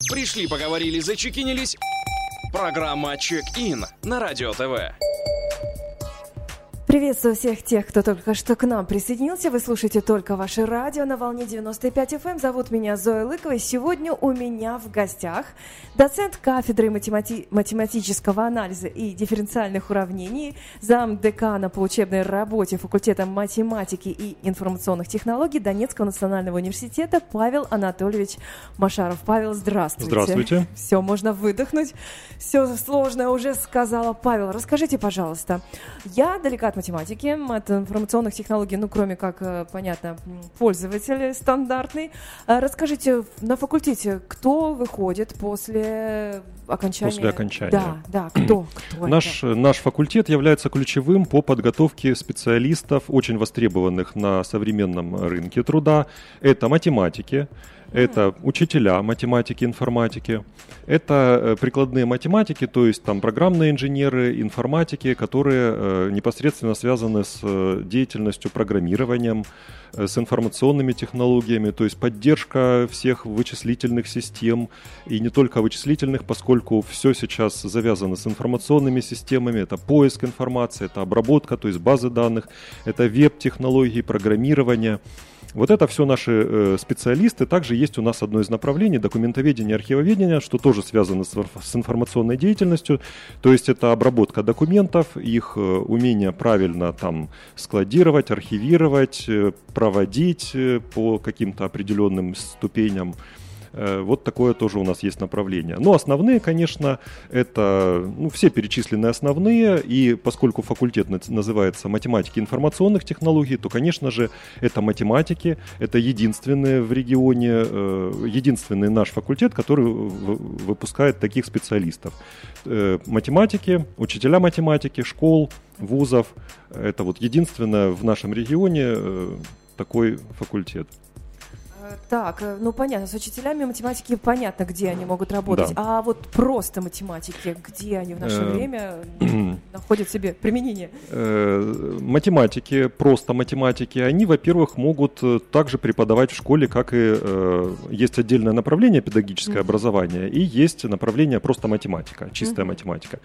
Пришли, поговорили, зачекинились. Программа «Чек-ин» на Радио ТВ. Приветствую всех тех, кто только что к нам присоединился. Вы слушаете «Только ваше радио» на волне 95 FM. Зовут меня Зоя Лыкова. И сегодня у меня в гостях доцент кафедры математического анализа и дифференциальных уравнений, замдекана по учебной работе факультета математики и информационных технологий Донецкого национального университета Павел Анатольевич Машаров. Павел, здравствуйте. Здравствуйте. Все, можно выдохнуть. Все сложное уже сказала. Павел, расскажите, пожалуйста. Я далека от математики, от информационных технологий, ну, кроме как, понятно, пользователь стандартный. Расскажите, на факультете кто выходит после окончания? После окончания. Да, кто наш факультет является ключевым по подготовке специалистов, очень востребованных на современном рынке труда. Это математики, это учителя математики, информатики, это прикладные математики, то есть там программные инженеры, информатики, которые непосредственно связаны с деятельностью программированием, с информационными технологиями, то есть поддержка всех вычислительных систем, и не только вычислительных, поскольку все сейчас завязано с информационными системами, это поиск информации, это обработка, то есть базы данных, это веб-технологии, программирование. Вот это все наши специалисты. Также есть у нас одно из направлений — документоведение, архивоведение, что тоже связано с информационной деятельностью. То есть это обработка документов, их умение правильно там складировать, архивировать, проводить по каким-то определенным ступеням. Вот такое тоже у нас есть направление. Но основные, конечно, это все перечисленные основные. И поскольку факультет называется математики информационных технологий, то, конечно же, это математики. Это единственный в регионе, единственный наш факультет, который выпускает таких специалистов. Математики, учителя математики, школ, вузов. Это вот единственное в нашем регионе такой факультет. Так, понятно, с учителями математики понятно, где они могут работать. Да. А вот просто математики, где они в наше время находят себе применение? Математики, просто математики, они, во-первых, могут также преподавать в школе, как и есть отдельное направление педагогическое образование, и есть направление просто математика, чистая математика.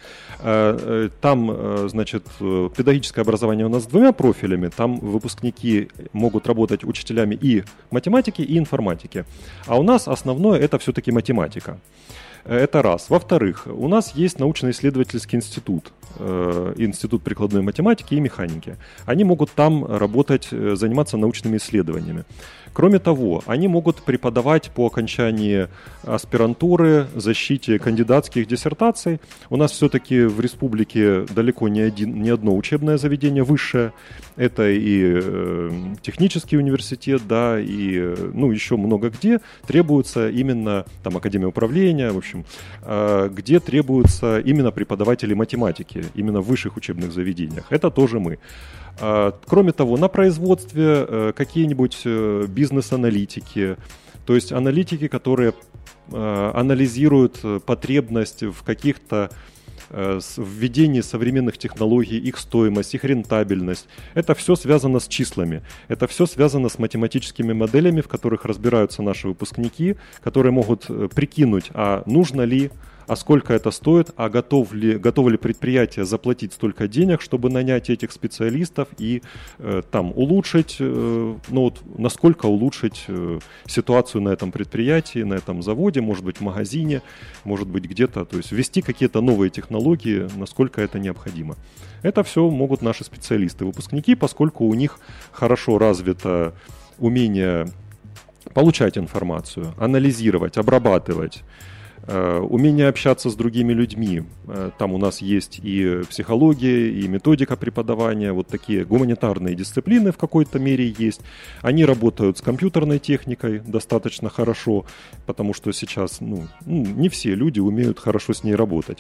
Там, значит, педагогическое образование у нас с двумя профилями. Там выпускники могут работать учителями и математики, и информатики. А у нас основное — это все-таки математика. Это раз. Во-вторых, у нас есть научно-исследовательский институт, институт прикладной математики и механики. Они могут там работать, заниматься научными исследованиями. Кроме того, они могут преподавать по окончании аспирантуры, защите кандидатских диссертаций. У нас все-таки в республике далеко не одно учебное заведение высшее. Это и технический университет, да, и еще много где требуется именно там Академия управления, в общем, где требуются именно преподаватели математики, именно в высших учебных заведениях. Это тоже мы. Кроме того, на производстве какие-нибудь бизнес-аналитики, то есть аналитики, которые анализируют потребность в каких-то введении современных технологий, их стоимость, их рентабельность. Это все связано с числами. Это все связано с математическими моделями, в которых разбираются наши выпускники, которые могут прикинуть, а нужно ли, а сколько это стоит, а готовы ли предприятия заплатить столько денег, чтобы нанять этих специалистов и там улучшить, насколько улучшить ситуацию на этом предприятии, на этом заводе, может быть, в магазине, может быть, где-то, то есть ввести какие-то новые технологии, насколько это необходимо. Это все могут наши специалисты, выпускники, поскольку у них хорошо развито умение получать информацию, анализировать, обрабатывать, умение общаться с другими людьми. Там у нас есть и психология, и методика преподавания, вот такие гуманитарные дисциплины в какой-то мере есть. Они работают с компьютерной техникой достаточно хорошо, потому что сейчас не все люди умеют хорошо с ней работать.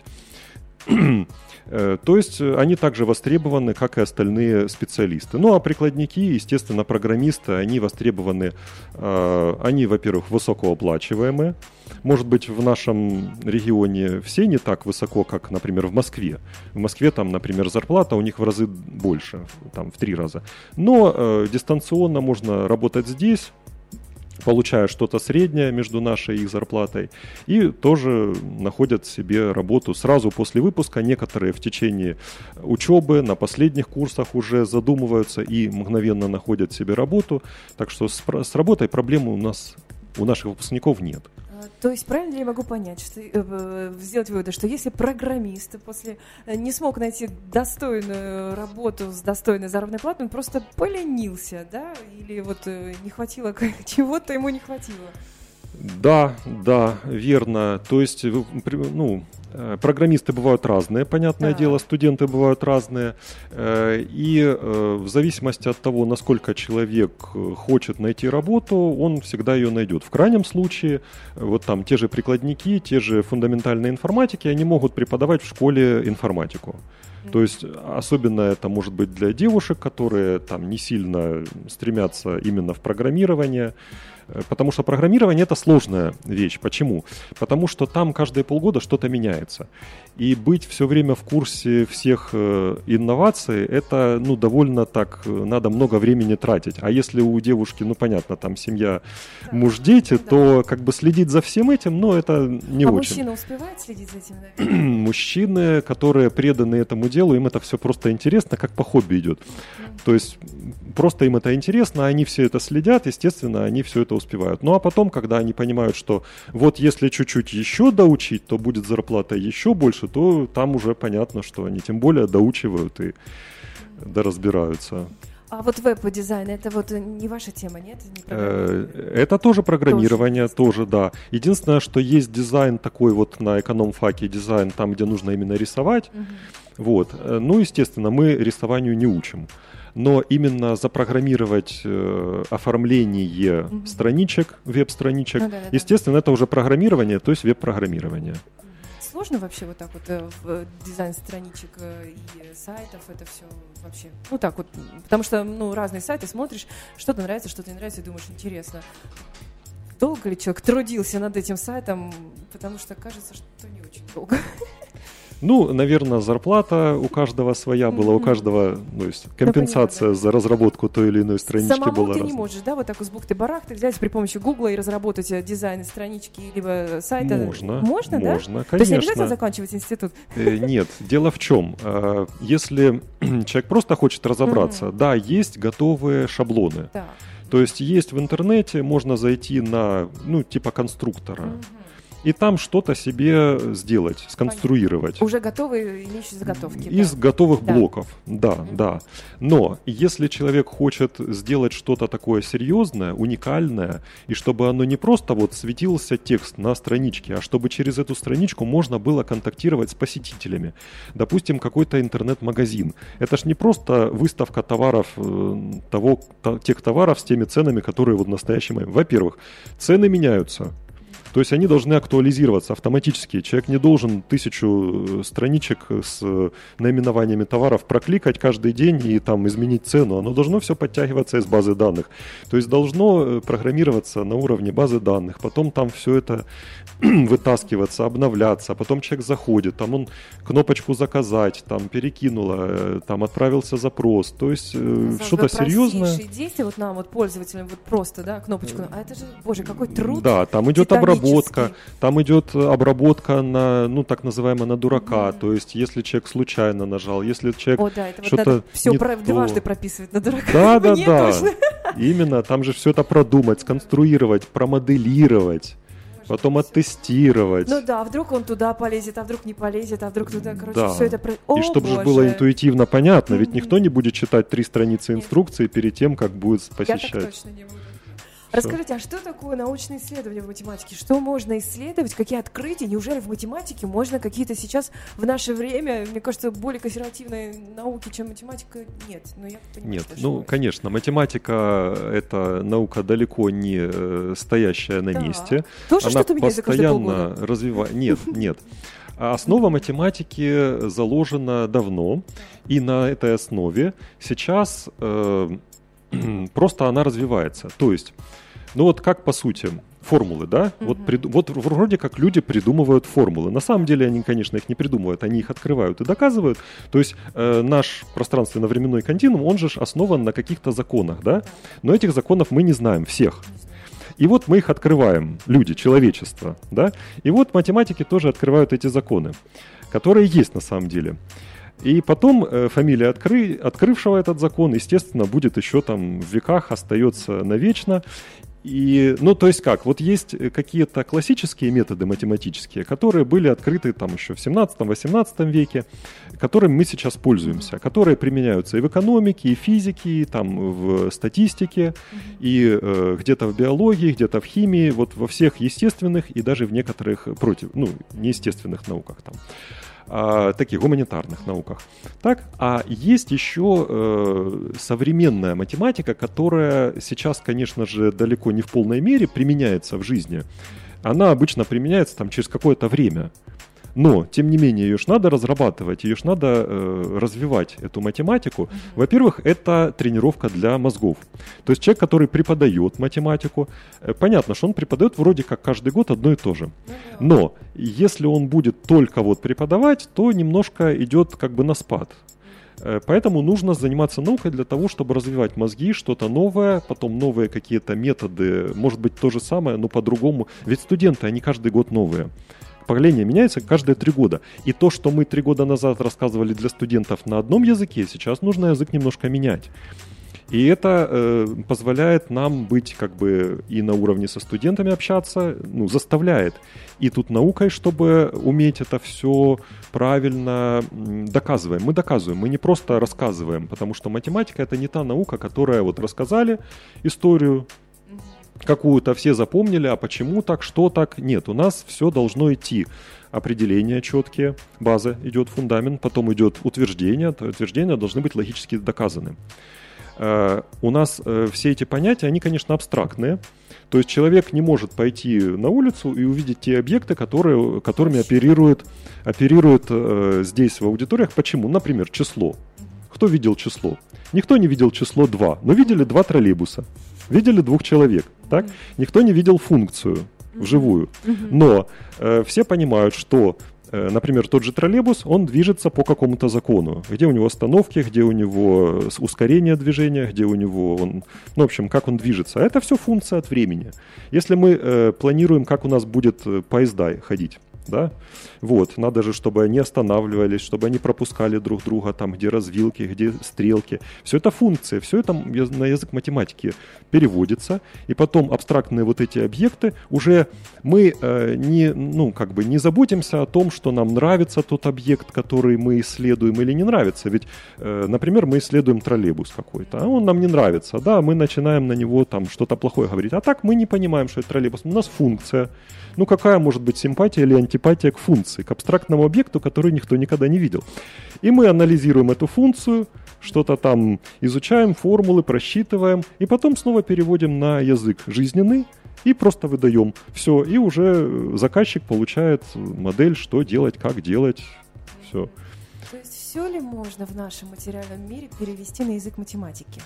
То есть они также востребованы, как и остальные специалисты. Ну а прикладники, естественно, программисты, они востребованы, они, во-первых, высокооплачиваемые. Может быть, в нашем регионе все не так высоко, как, например, в Москве. В Москве там, например, зарплата у них в разы больше, там в 3 раза. Но дистанционно можно работать здесь, получая что-то среднее между нашей и их зарплатой, и тоже находят себе работу сразу после выпуска. Некоторые в течение учебы на последних курсах уже задумываются и мгновенно находят себе работу. Так что с работой проблем у наших выпускников нет. То есть правильно ли я могу понять, что, сделать выводы, что если программист не смог найти достойную работу с достойной заработной платой, он просто поленился, да? Или вот не хватило, чего-то ему не хватило? Да, верно. То есть, программисты бывают разные, понятное дело, студенты бывают разные. И в зависимости от того, насколько человек хочет найти работу, он всегда ее найдет. В крайнем случае, вот там те же прикладники, те же фундаментальные информатики, они могут преподавать в школе информатику. То есть особенно это может быть для девушек, которые там не сильно стремятся именно в программирование. Потому что программирование – это сложная вещь. Почему? Потому что там каждые полгода что-то меняется. И быть все время в курсе всех инноваций – это довольно так, надо много времени тратить. А если у девушки, понятно, там семья, муж, дети, то как бы следить за всем этим, это не очень. А мужчина успевает следить за этим? Мужчины, которые преданы этому делу, им это все просто интересно, как по хобби идет. То есть просто им это интересно, они все это следят, естественно, они все это успевают. Ну а потом, когда они понимают, что вот если чуть-чуть еще доучить, то будет зарплата еще больше, то там уже понятно, что они тем более доучивают и доразбираются. А вот веб-дизайн, это вот не ваша тема, нет? Это тоже программирование, тоже, да. Единственное, что есть дизайн такой вот на эконом-факе, дизайн там, где нужно именно рисовать. Вот. Естественно, мы рисованию не учим. Но именно запрограммировать оформление страничек, веб-страничек, естественно, это уже программирование, то есть веб-программирование. Сложно вообще вот так вот в дизайн страничек и сайтов это все вообще? Так вот, потому что, разные сайты смотришь, что-то нравится, что-то не нравится, и думаешь, интересно, долго ли человек трудился над этим сайтом, потому что кажется, что не очень долго. Наверное, зарплата у каждого своя была, у каждого, то есть компенсация за разработку той или иной странички самому была ты разная. Не можешь, да, вот так с бухты-барахты взять при помощи Гугла и разработать дизайн странички либо сайта? Можно, да? Конечно. То есть не обязательно заканчивать институт? Нет, дело в чем? Если человек просто хочет разобраться, да, есть готовые шаблоны. Да. То есть есть в интернете, можно зайти на, типа конструктора. И там что-то себе сделать, сконструировать. Уже готовые, имеющие заготовки. Из готовых блоков, да. Но если человек хочет сделать что-то такое серьезное, уникальное, и чтобы оно не просто вот светился текст на страничке, а чтобы через эту страничку можно было контактировать с посетителями. Допустим, какой-то интернет-магазин. Это ж не просто выставка товаров, тех товаров с теми ценами, которые вот в настоящий момент. Во-первых, цены меняются. То есть они должны актуализироваться автоматически. Человек не должен 1000 страничек с наименованиями товаров прокликать каждый день и там изменить цену. Оно должно все подтягиваться из базы данных. То есть должно программироваться на уровне базы данных. Потом там все это вытаскиваться, обновляться. Потом человек заходит, там он кнопочку «Заказать», там перекинуло, там отправился запрос. То есть что-то серьезное. Простейшие действия вот нам, вот пользователям, вот просто, да, кнопочку. А это же, боже, какой труд. Да, там идет обработка на, так называемое, на дурака. То есть, если человек случайно нажал, если человек что-то вот все не дважды прописывает на дурака. Да. Именно, там же все это продумать, сконструировать, промоделировать. Потом оттестировать. А вдруг он туда полезет, а вдруг не полезет, а вдруг туда, все это... И чтобы же было интуитивно понятно, ведь никто не будет читать 3 страницы инструкции перед тем, как будет посещать. Я так точно не буду. Расскажите, а что такое научное исследование в математике? Что можно исследовать? Какие открытия? Неужели в математике можно какие-то сейчас в наше время, мне кажется, более консервативные науки, чем математика? Нет. Я понимаю, нет, конечно, математика – это наука далеко не стоящая на месте. Тоже она что-то меняется каждые полгода? развивается. Нет. Основа математики заложена давно, и на этой основе сейчас просто она развивается. То есть, как по сути, формулы, да? Вот вроде как люди придумывают формулы. На самом деле они, конечно, их не придумывают, они их открывают и доказывают. То есть наш пространственно-временной континуум, он же основан на каких-то законах, да? Но этих законов мы не знаем всех. И вот мы их открываем, люди, человечество, да, и вот математики тоже открывают эти законы, которые есть на самом деле. И потом фамилия открывшего этот закон, естественно, будет еще там в веках, остается навечно. И, ну, то есть как, вот есть какие-то классические методы математические, которые были открыты там еще в 17-18 веке, которыми мы сейчас пользуемся, которые применяются и в экономике, и в физике, и там в статистике, и где-то в биологии, где-то в химии, вот во всех естественных и даже в некоторых неестественных науках там. Таких гуманитарных науках. Так, а есть еще современная математика, которая сейчас, конечно же, далеко не в полной мере применяется в жизни. Она обычно применяется там через какое-то время. Но, тем не менее, ее ж надо разрабатывать, ее ж надо развивать, эту математику. Во-первых, это тренировка для мозгов. То есть человек, который преподает математику, понятно, что он преподает вроде как каждый год одно и то же. Но если он будет только вот преподавать, то немножко идет как бы на спад. Поэтому нужно заниматься наукой для того, чтобы развивать мозги, что-то новое, потом новые какие-то методы, может быть, то же самое, но по-другому. Ведь студенты, они каждый год новые. Поколение меняется каждые 3 года. И то, что мы 3 года назад рассказывали для студентов на одном языке, сейчас нужно язык немножко менять. И это позволяет нам быть как бы и на уровне со студентами общаться, ну, заставляет. И тут наукой, чтобы уметь это все правильно доказываем. Мы доказываем, мы не просто рассказываем, потому что математика — это не та наука, которая вот рассказали историю, какую-то все запомнили, а почему так, что так. Нет, у нас все должно идти. Определения четкие, база идет, фундамент, потом идет утверждение. Утверждения должны быть логически доказаны. У нас все эти понятия, они, конечно, абстрактные. То есть человек не может пойти на улицу и увидеть те объекты, которыми оперируют здесь в аудиториях. Почему? Например, число. Кто видел число? Никто не видел число 2, но видели 2 троллейбуса. Видели 2 человек, так? Никто не видел функцию вживую. Но все понимают, что, например, тот же троллейбус, он движется по какому-то закону. Где у него остановки, где у него ускорение движения, где у него в общем, как он движется. Это все функция от времени. Если мы планируем, как у нас будет поезда ходить, да? Вот, надо же, чтобы они останавливались, чтобы они пропускали друг друга, там, где развилки, где стрелки. Все это функции, все это на язык математики переводится, и потом абстрактные вот эти объекты уже мы не заботимся о том, что нам нравится тот объект, который мы исследуем, или не нравится. Ведь, например, мы исследуем троллейбус какой-то, а он нам не нравится, да, мы начинаем на него там что-то плохое говорить. А так мы не понимаем, что это троллейбус. У нас функция. Ну, какая может быть симпатия или антипатия к функции, к абстрактному объекту, который никто никогда не видел. И мы анализируем эту функцию, что-то там изучаем, формулы просчитываем, и потом снова переводим на язык жизненный и просто выдаем. Все, и уже заказчик получает модель, что делать, как делать. Все. То есть все ли можно в нашем материальном мире перевести на язык математики?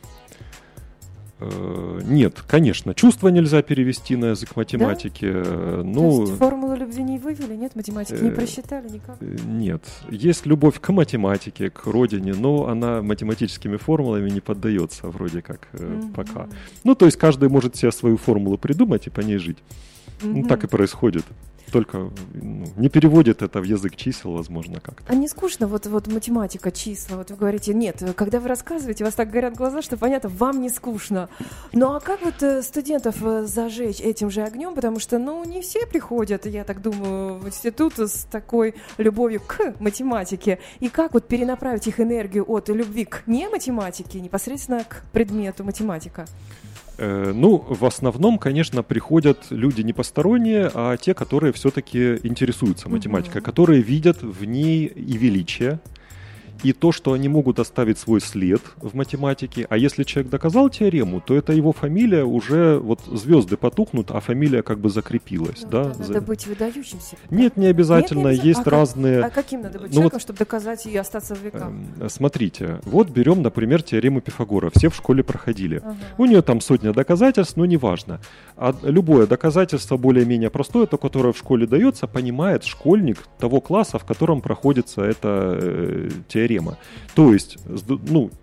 Нет, конечно, чувства нельзя перевести на язык математики. Да? То есть формулу любви не вывели, нет, математики не просчитали никак? Нет, есть любовь к математике, к родине, но она математическими формулами не поддается вроде как пока. Ну, то есть каждый может себе свою формулу придумать и по ней жить. Ну, так и происходит. Только не переводит это в язык чисел, возможно, как-то. А не скучно, вот математика, числа, вот вы говорите, нет, когда вы рассказываете, у вас так горят глаза, что понятно, вам не скучно. Ну а как вот студентов зажечь этим же огнем, потому что, не все приходят, я так думаю, в институт с такой любовью к математике, и как вот перенаправить их энергию от любви к не математике непосредственно к предмету математика? В основном, конечно, приходят люди не посторонние, а те, которые все-таки интересуются математикой, которые видят в ней и величие, и то, что они могут оставить свой след в математике. А если человек доказал теорему, то это его фамилия уже, вот звезды потухнут, а фамилия как бы закрепилась. Да? Надо быть выдающимся. Нет, не обязательно. Есть разные... А каким надо быть человеком, чтобы доказать и остаться в веках? Смотрите, вот берем, например, теорему Пифагора. Все в школе проходили. У нее там сотня доказательств, но неважно. А любое доказательство более-менее простое, то, которое в школе дается, понимает школьник того класса, в котором проходится эта теорема. То есть,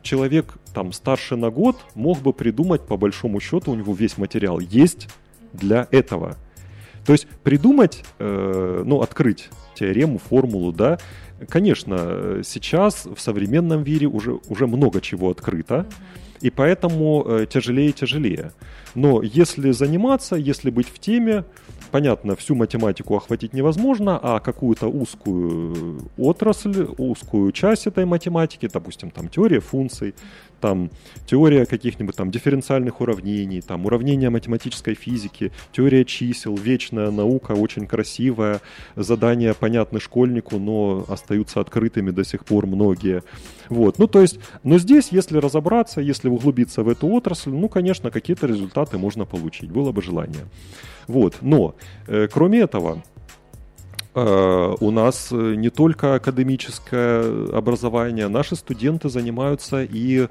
человек там старше на год мог бы придумать, по большому счету, у него весь материал есть для этого. То есть придумать, открыть теорему, формулу, да, конечно, сейчас в современном мире уже много чего открыто, и поэтому тяжелее и тяжелее. Но если заниматься, если быть в теме, понятно, всю математику охватить невозможно, а какую-то узкую отрасль, узкую часть этой математики, допустим, там теория функций, там теория каких-нибудь там дифференциальных уравнений, там уравнения математической физики, теория чисел, вечная наука, очень красивая, задания понятны школьнику, но остаются открытыми до сих пор многие. Вот. Но здесь, если разобраться, если углубиться в эту отрасль, конечно, какие-то результаты можно получить, было бы желание. Вот. Но, кроме этого, у нас не только академическое образование, наши студенты занимаются и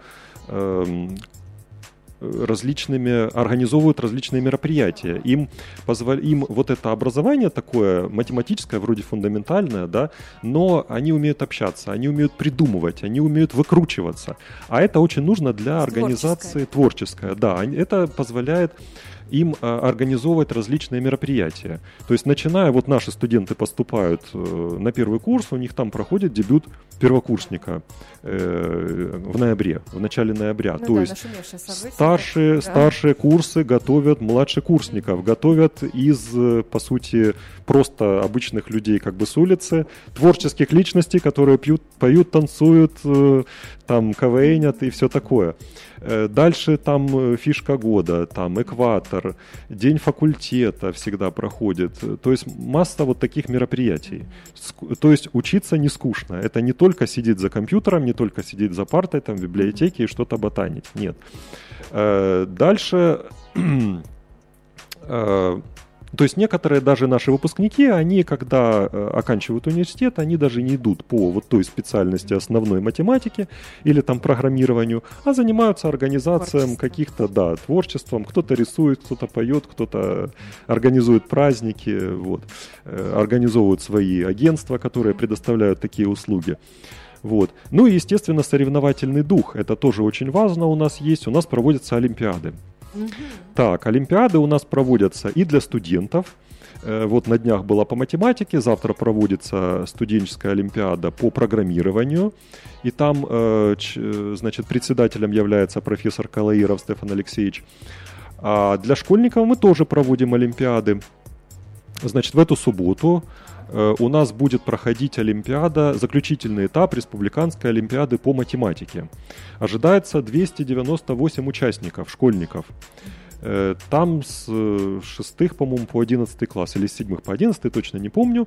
организовывают различные мероприятия. Им вот это образование такое математическое, вроде фундаментальное, да, но они умеют общаться, они умеют придумывать, они умеют выкручиваться. А это очень нужно для организации творческое. Да, это позволяет им организовывать различные мероприятия. То есть, начиная, вот наши студенты поступают на первый курс, у них там проходит дебют первокурсника в ноябре, в начале ноября. То есть старшие курсы готовят младшекурсников, готовят из, по сути, просто обычных людей как бы с улицы, творческих личностей, которые поют, танцуют, там КВНят и все такое. Дальше там фишка года, там экватор, день факультета всегда проходит. То есть масса вот таких мероприятий. То есть учиться не скучно. Это не только сидеть за компьютером, не только сидеть за партой там, в библиотеке и что-то ботанить. Нет. Дальше... То есть некоторые даже наши выпускники, они, когда оканчивают университет, они даже не идут по вот той специальности основной математики или там программированию, а занимаются организацией каких-то, творчеством. Кто-то рисует, кто-то поет, кто-то организует праздники, вот, организовывают свои агентства, которые предоставляют такие услуги. Вот. Ну и, естественно, соревновательный дух. Это тоже очень важно у нас есть. У нас проводятся олимпиады. Так, олимпиады у нас проводятся и для студентов. Вот на днях была по математике, завтра проводится студенческая олимпиада по программированию. И там, значит, председателем является профессор Калаиров Стефан Алексеевич. А для школьников мы тоже проводим олимпиады. Значит, в эту субботу у нас будет проходить олимпиада, заключительный этап республиканской олимпиады по математике. Ожидается 298 участников, школьников. Там с 6, по-моему, по 11 класс, или с 7 по 11, точно не помню.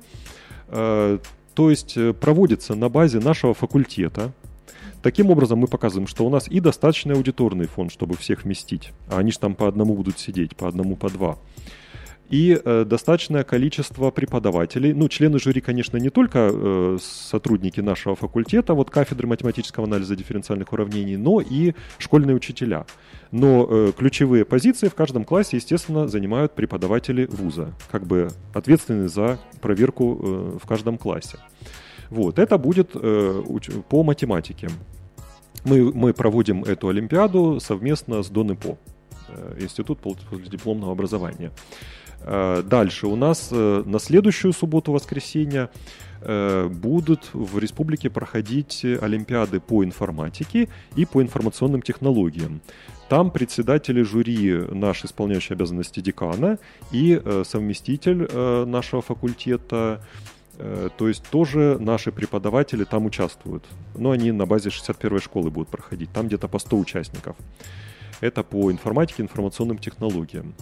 То есть проводится на базе нашего факультета. Таким образом мы показываем, что у нас и достаточный аудиторный фонд, чтобы всех вместить. А они же там по одному будут сидеть, по одному, по два. И достаточное количество преподавателей. Ну, члены жюри, конечно, не только сотрудники нашего факультета, вот кафедры математического анализа дифференциальных уравнений, но и школьные учителя. Но ключевые позиции в каждом классе, естественно, занимают преподаватели вуза, как бы ответственные за проверку в каждом классе. Вот, это будет по математике. Мы проводим эту олимпиаду совместно с ДОН-ИПО, Институт постдипломного образования. Дальше у нас на следующую субботу-воскресенье будут в республике проходить олимпиады по информатике и по информационным технологиям. Там председатели жюри наш исполняющий обязанности декана и совместитель нашего факультета. То есть тоже наши преподаватели там участвуют. Но они на базе 61-й школы будут проходить. Там где-то по 100 участников. Это по информатике, информационным технологиям.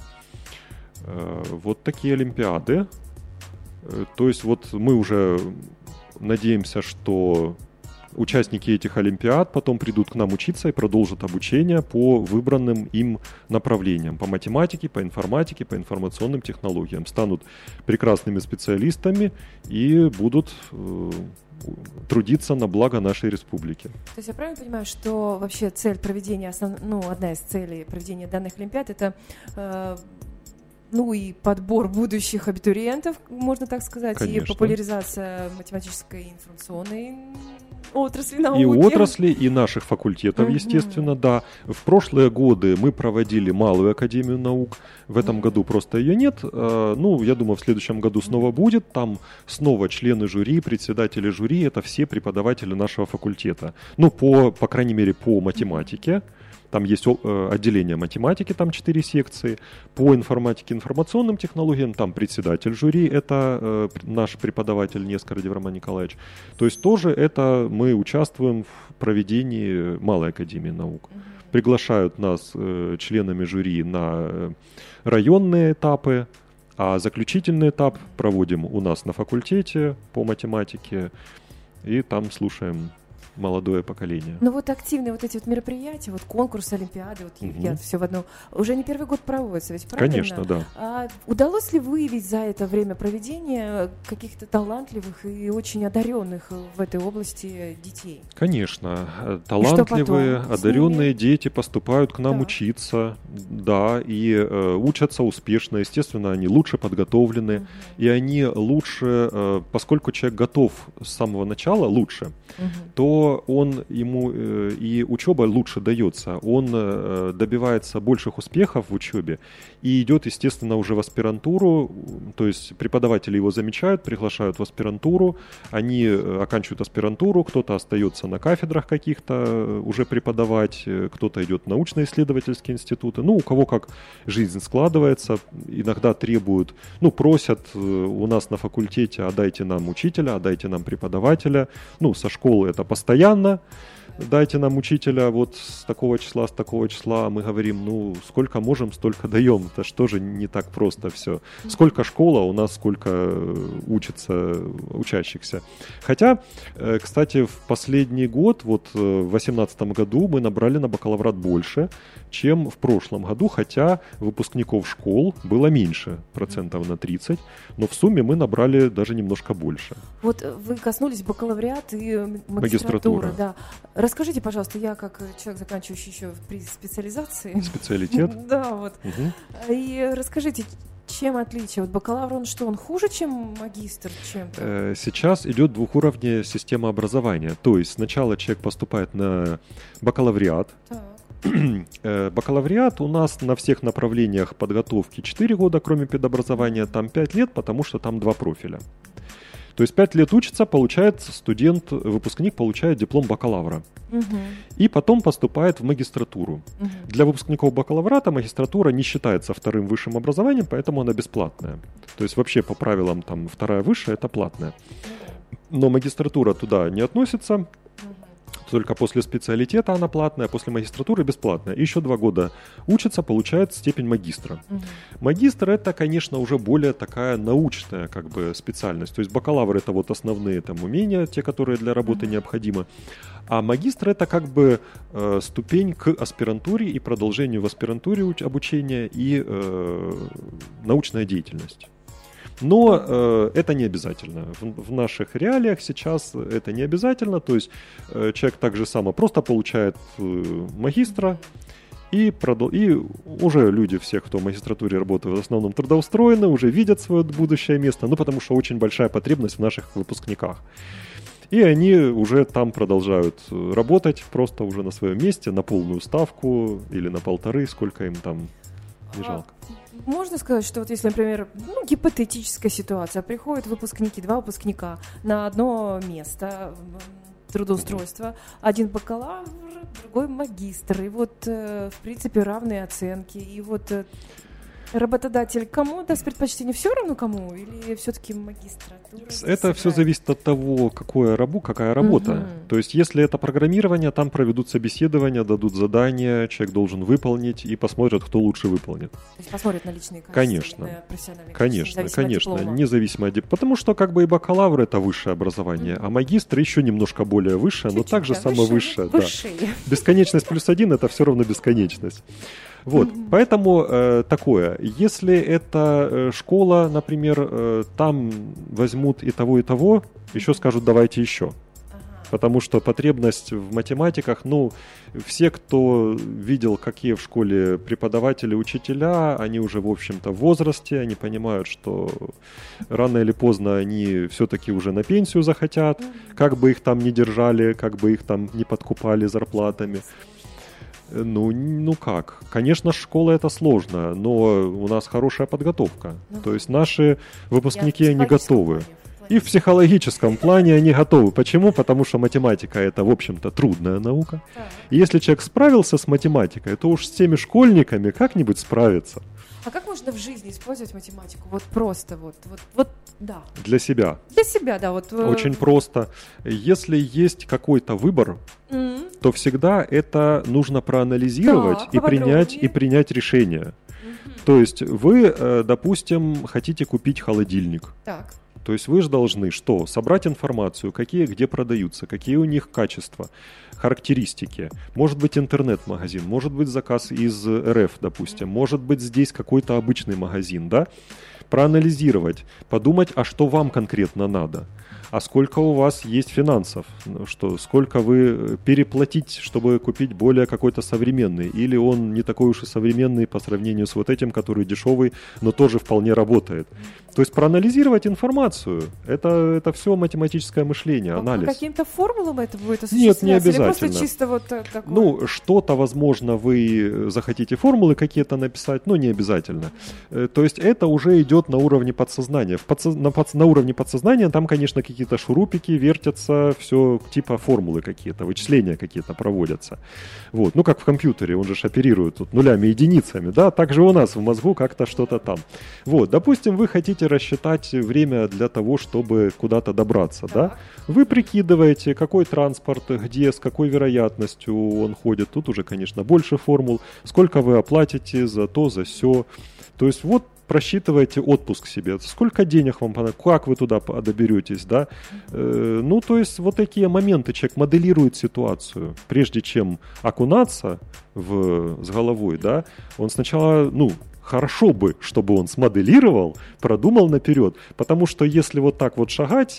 Вот такие олимпиады. То есть вот мы уже надеемся, что участники этих олимпиад потом придут к нам учиться и продолжат обучение по выбранным им направлениям. По математике, по информатике, по информационным технологиям. Станут прекрасными специалистами и будут трудиться на благо нашей республики. То есть я правильно понимаю, что вообще цель проведения, одна из целей проведения данных олимпиад — это ну и подбор будущих абитуриентов, можно так сказать, Конечно. и популяризация математической и информационной отрасли науки. И отрасли, и наших факультетов, естественно, да. В прошлые годы мы проводили Малую академию наук. В этом году просто ее нет. Ну, я думаю, в следующем году снова будет. Там снова члены жюри, председатели жюри, это все преподаватели нашего факультета. Ну, по крайней мере, по математике. Там есть отделение математики, там 4 секции. По информатике, информационным технологиям, там председатель жюри, это наш преподаватель Нескородев Роман Николаевич. То есть тоже это мы участвуем в проведении Малой академии наук. Приглашают нас членами жюри на районные этапы, а заключительный этап проводим у нас на факультете по математике, и там слушаем молодое поколение. Ну вот активные вот эти вот мероприятия, вот конкурсы, олимпиады, вот я все в одном, уже не первый год проводится, ведь правильно? Конечно, да. А удалось ли выявить за это время проведения каких-то талантливых и очень одаренных в этой области детей? Конечно. Талантливые, одаренные дети поступают к нам учиться, да, и учатся успешно. Естественно, они лучше подготовлены, и они лучше, поскольку человек готов с самого начала лучше, то ему и учеба лучше дается, он добивается больших успехов в учебе и идет, естественно, уже в аспирантуру, то есть преподаватели его замечают, приглашают в аспирантуру, они оканчивают аспирантуру, кто-то остается на кафедрах каких-то уже преподавать, кто-то идет в научно-исследовательские институты, ну, у кого как жизнь складывается, иногда требуют, ну, просят у нас на факультете, отдайте нам учителя, отдайте нам преподавателя, ну, со школы это постоянно, дайте нам учителя вот с такого числа, мы говорим, ну, сколько можем, столько даем, это что же не так просто все. Сколько школа у нас, сколько учатся учащихся. Хотя, кстати, в последний год, вот в 2018 году мы набрали на бакалаврат больше, чем в прошлом году, хотя выпускников школ было меньше, процентов на 30, но в сумме мы набрали даже немножко больше. Вот вы коснулись бакалавриат и магистратуры. Да. Расскажите, пожалуйста, я как человек, заканчивающий еще при специализации. Специалитет? Да, вот. И расскажите, чем отличие? Вот бакалавр, он что, он хуже, чем магистр? Чем-то? Сейчас идет двухуровневая система образования. То есть сначала человек поступает на бакалавриат. Так. Бакалавриат у нас на всех направлениях подготовки 4 года, кроме педобразования, там 5 лет, потому что там 2 профиля. То есть 5 лет учится, получает студент, выпускник получает диплом бакалавра. И потом поступает в магистратуру. Для выпускников бакалаврата магистратура не считается вторым высшим образованием, поэтому она бесплатная. То есть вообще по правилам там вторая высшая это платная. Но магистратура туда не относится. Только после специалитета она платная, после магистратуры бесплатная. И еще 2 года учится, получает степень магистра. Магистр это, конечно, уже более такая научная как бы специальность. То есть бакалавр это вот основные там умения, те, которые для работы необходимы. А магистр это как бы ступень к аспирантуре и продолжению в аспирантуре обучения и научная деятельность. Но это не обязательно. В наших реалиях сейчас это не обязательно. То есть человек так же само просто получает магистра, и уже люди, все, кто в магистратуре работают, в основном трудоустроены, уже видят свое будущее место, ну потому что очень большая потребность в наших выпускниках. И они уже там продолжают работать просто уже на своем месте, на полную ставку или на 1,5, сколько им там не жалко. Можно сказать, что вот если, например, гипотетическая ситуация, приходят выпускники, 2 выпускника на одно место трудоустройства, один бакалавр, другой магистр, и вот, в принципе, равные оценки, и вот работодатель кому даст предпочтение? Все равно кому? Или все-таки магистратура? Это все зависит от того, какая работа. То есть, если это программирование, там проведут собеседование, дадут задание, человек должен выполнить и посмотрят, кто лучше выполнит. То есть посмотрят на личные качества, конечно, на профессиональные качества, конечно, независимо от диплома. Потому что как бы и бакалавр это высшее образование, а магистр еще немножко более высшее, но также самое высшее. Да. Бесконечность плюс 1 это все равно бесконечность. Вот, поэтому такое. Если это школа, например, там возьмут и того, еще скажут, давайте еще. потому что потребность в математиках, все, кто видел, какие в школе преподаватели, учителя, они уже, в общем-то, в возрасте, они понимают, что рано или поздно они все-таки уже на пенсию захотят, как бы их там ни держали, как бы их там не подкупали зарплатами. Как? Конечно, школа это сложно, но у нас хорошая подготовка. То есть наши выпускники, они готовы. И в психологическом плане они готовы. Почему? Потому что математика это, в общем-то, трудная наука. И если человек справился с математикой, то уж с теми школьниками как-нибудь справится. А как можно в жизни использовать математику? Вот просто, да. Для себя. Для себя, да. Очень просто. Если есть какой-то выбор, то всегда это нужно проанализировать и принять решение. То есть вы, допустим, хотите купить холодильник. Так. То есть вы же должны что? Собрать информацию, какие где продаются, какие у них качества, характеристики. Может быть интернет-магазин, может быть заказ из РФ, допустим, может быть здесь какой-то обычный магазин, да? Проанализировать, подумать, а что вам конкретно надо. А сколько у вас есть финансов, сколько вы переплатить, чтобы купить более какой-то современный, или он не такой уж и современный по сравнению с вот этим, который дешевый, но тоже вполне работает. То есть проанализировать информацию, это все математическое мышление, анализ. По каким-то формулам это будет осуществляться? Нет, не обязательно. Или просто чисто такое? Что-то, возможно, вы захотите формулы какие-то написать, но не обязательно. То есть это уже идет на уровне подсознания. На уровне подсознания там, конечно, какие-то шурупики вертятся, все типа формулы какие-то, вычисления какие-то проводятся. Вот. Как в компьютере, он же оперирует тут нулями, единицами, да, так же у нас в мозгу как-то что-то там. Вот, допустим, вы хотите рассчитать время для того, чтобы куда-то добраться, да? Вы прикидываете, какой транспорт, где, с какой вероятностью он ходит. Тут уже, конечно, больше формул. Сколько вы оплатите за то, за сё. То есть вот просчитываете отпуск себе, сколько денег вам понадобится, как вы туда доберетесь, да? То есть вот такие моменты человек моделирует ситуацию, прежде чем окунаться с головой, да? Он сначала, хорошо бы, чтобы он смоделировал, продумал наперед, потому что если вот так вот шагать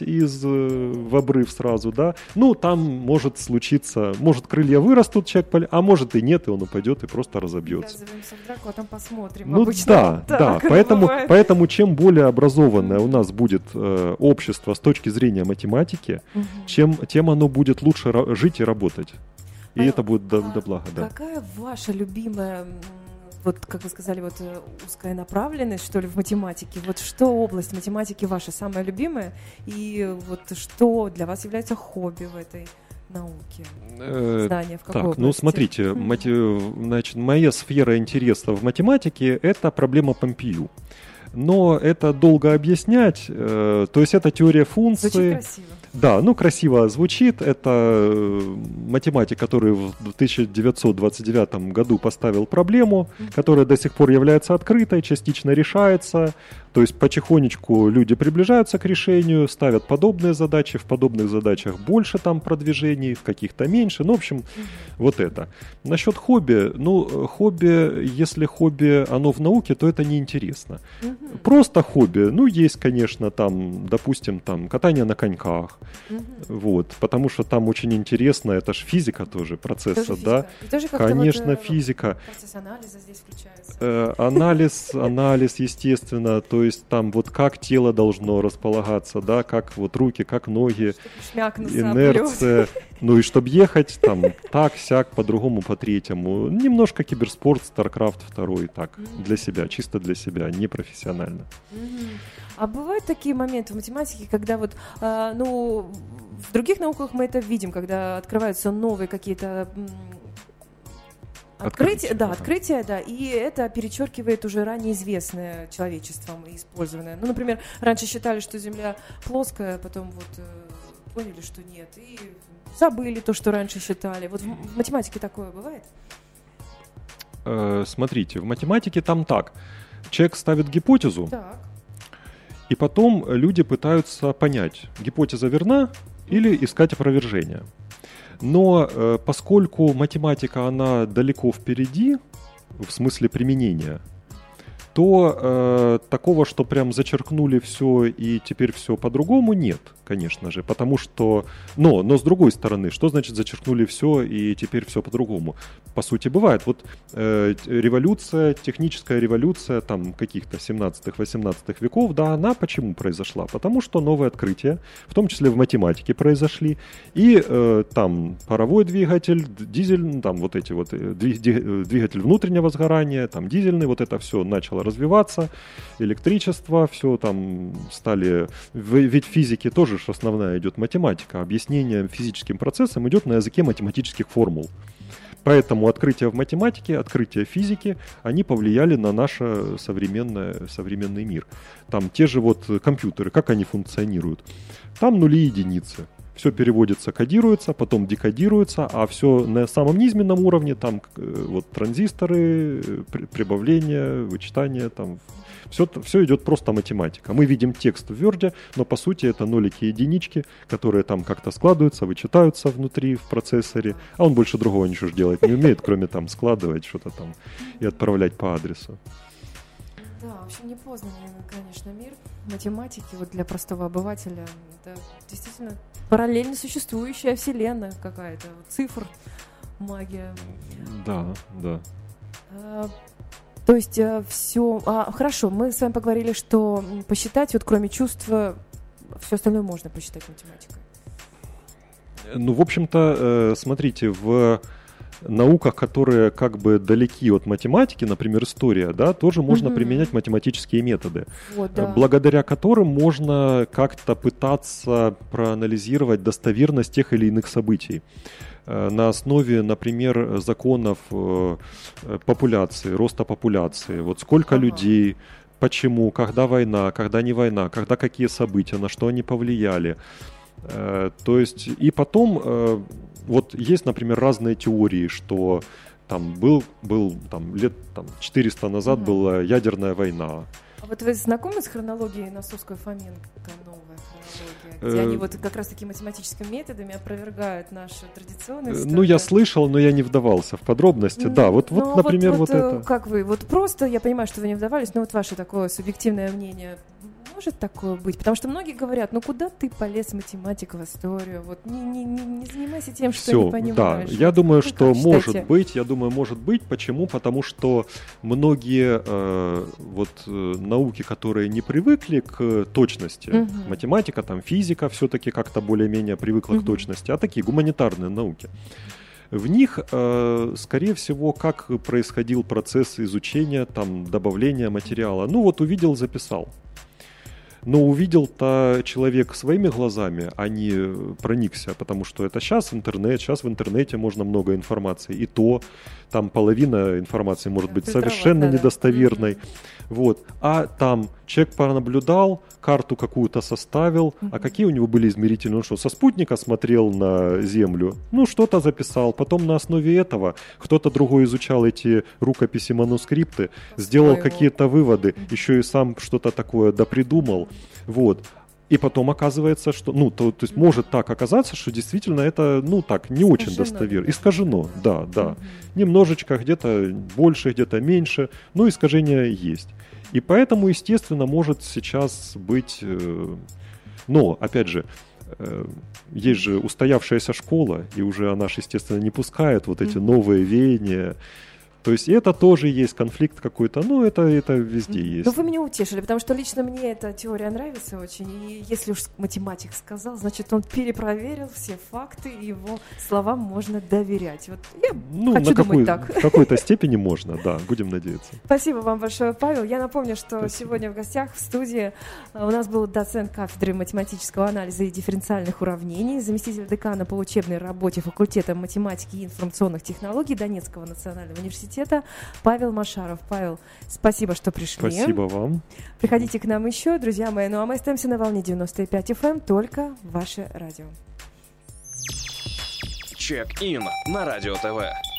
в обрыв сразу, да, там может случиться, может крылья вырастут, человек, а может и нет, и он упадет и просто разобьется. Ввязываемся в драку, а там посмотрим. Да, поэтому чем более образованное у нас будет общество с точки зрения математики, тем оно будет лучше жить и работать. И это будет до блага, да. Какая ваша любимая... как вы сказали, узкая направленность, что ли, в математике. Что область математики ваша самая любимая? И что для вас является хобби в этой науке? Знания в какой области? Смотрите, моя сфера интереса в математике – это проблема Помпею. Но это долго объяснять, то есть это теория функций. Звучит красиво. Да, красиво звучит. Это математик, который в 1929 году поставил проблему, которая до сих пор является открытой, частично решается. То есть потихонечку люди приближаются к решению, ставят подобные задачи, в подобных задачах больше там продвижений, в каких-то меньше. В общем, вот это. Насчет хобби, если хобби, оно в науке, то это неинтересно. Просто хобби, есть, конечно, там, допустим, там катание на коньках, вот, потому что там очень интересно, это же физика тоже процесса, да, конечно, физика. Процесс анализа здесь включается. Анализ, естественно, то есть там как тело должно располагаться, да, как руки, как ноги, инерция, и чтобы ехать там так-сяк, по-другому, по-третьему. Немножко киберспорт, StarCraft 2, так, для себя, чисто для себя, не профессионально. А бывают такие моменты в математике, когда в других науках мы это видим, когда открываются новые какие-то открытия, и это перечеркивает уже ранее известное человечеством и использованное. Например, раньше считали, что Земля плоская, потом поняли, что нет, и забыли то, что раньше считали. В математике такое бывает? Смотрите, в математике там так. Человек ставит гипотезу, и потом люди пытаются понять, гипотеза верна или искать опровержение. Но поскольку математика, она далеко впереди, в смысле применения, то такого, что прям зачеркнули все и теперь все по-другому, нет, конечно же, потому что... Но с другой стороны, что значит зачеркнули все и теперь все по-другому? По сути, бывает. Вот революция, техническая революция там каких-то 17-18 веков, да, она почему произошла? Потому что новые открытия, в том числе в математике, произошли, и там паровой двигатель, дизель, там вот эти вот двигатель внутреннего сгорания, там дизельный, вот это все начало развиваться, электричество, все там стали... Ведь в физике тоже же основная идет математика, объяснение физическим процессам идет на языке математических формул. Поэтому открытия в математике, открытия физики, они повлияли на наш современный мир. Там те же вот компьютеры, как они функционируют? Там нули и единицы. Все переводится, кодируется, потом декодируется, а все на самом низменном уровне, там вот транзисторы, прибавление, вычитание, там все идет просто математика. Мы видим текст в Word, но по сути это нолики и единички, которые там как-то складываются, вычитаются внутри в процессоре, а он больше другого ничего делать не умеет, кроме там складывать что-то там и отправлять по адресу. Да, в общем, непознанный, конечно, мир математики вот для простого обывателя. Это действительно параллельно существующая вселенная какая-то, цифр, магия. Да. То есть все... хорошо, мы с вами поговорили, что посчитать, вот кроме чувств, все остальное можно посчитать математикой. Ну, в общем-то, смотрите, в науках, которые как бы далеки от математики, например, история, да, тоже можно применять математические методы, вот, да. Благодаря которым можно как-то пытаться проанализировать достоверность тех или иных событий. На основе, например, законов популяции, роста популяции. Вот сколько людей, почему, когда война, когда не война, когда какие события, на что они повлияли. То есть, и потом, вот есть, например, разные теории, что там был там, лет 400 назад была ядерная война. А вот вы знакомы с хронологией Носовского и Фоменко, новая хронология, где они вот как раз-таки математическими методами опровергают наши традиционные истории? Ну, я слышал, но я не вдавался в подробности. Да, вот например, вот это. Как вы, вот просто, я понимаю, что вы не вдавались, но вот ваше такое субъективное мнение, может такое быть? Потому что многие говорят, ну куда ты полез, математика, в историю, вот не занимайся тем, что Всё, не понимаешь. Да, я думаю, что может считаете? быть. Почему? Потому что многие науки, которые не привыкли к точности, математика, там, физика все-таки как-то более-менее привыкла к точности, а такие гуманитарные науки. В них, скорее всего, как происходил процесс изучения, там, добавления материала. Ну вот увидел, записал. Но увидел-то человек своими глазами, а не проникся, потому что это сейчас интернет, сейчас в интернете можно много информации, и то там половина информации может быть совершенно недостоверной. Вот. А там человек понаблюдал, карту какую-то составил, а какие у него были измерители? Ну что, со спутника смотрел на Землю, ну что-то записал, потом на основе этого кто-то другой изучал эти рукописи, манускрипты, сделал какие-то выводы, еще и сам что-то такое допридумал, вот. И потом оказывается, что, то есть может так оказаться, что действительно это, так, не очень достоверно. Искажено, да. Немножечко, где-то больше, где-то меньше, но искажение есть. И поэтому, естественно, может сейчас быть, опять же, есть же устоявшаяся школа, и уже она же, естественно, не пускает вот эти новые веяния. То есть это тоже есть конфликт какой-то, это везде есть. Но вы меня утешили, потому что лично мне эта теория нравится очень, и если уж математик сказал, значит, он перепроверил все факты, и его словам можно доверять. Вот я хочу думать так. В какой-то степени можно, да, будем надеяться. Спасибо вам большое, Павел. Я напомню, что сегодня в гостях в студии у нас был доцент кафедры математического анализа и дифференциальных уравнений, заместитель декана по учебной работе факультета математики и информационных технологий Донецкого национального университета Павел Машаров. Павел, спасибо, что пришли. Спасибо вам. Приходите к нам еще, друзья мои. Ну а мы остаемся на волне 95 FM, только ваше радио. Чек-ин на Радио ТВ.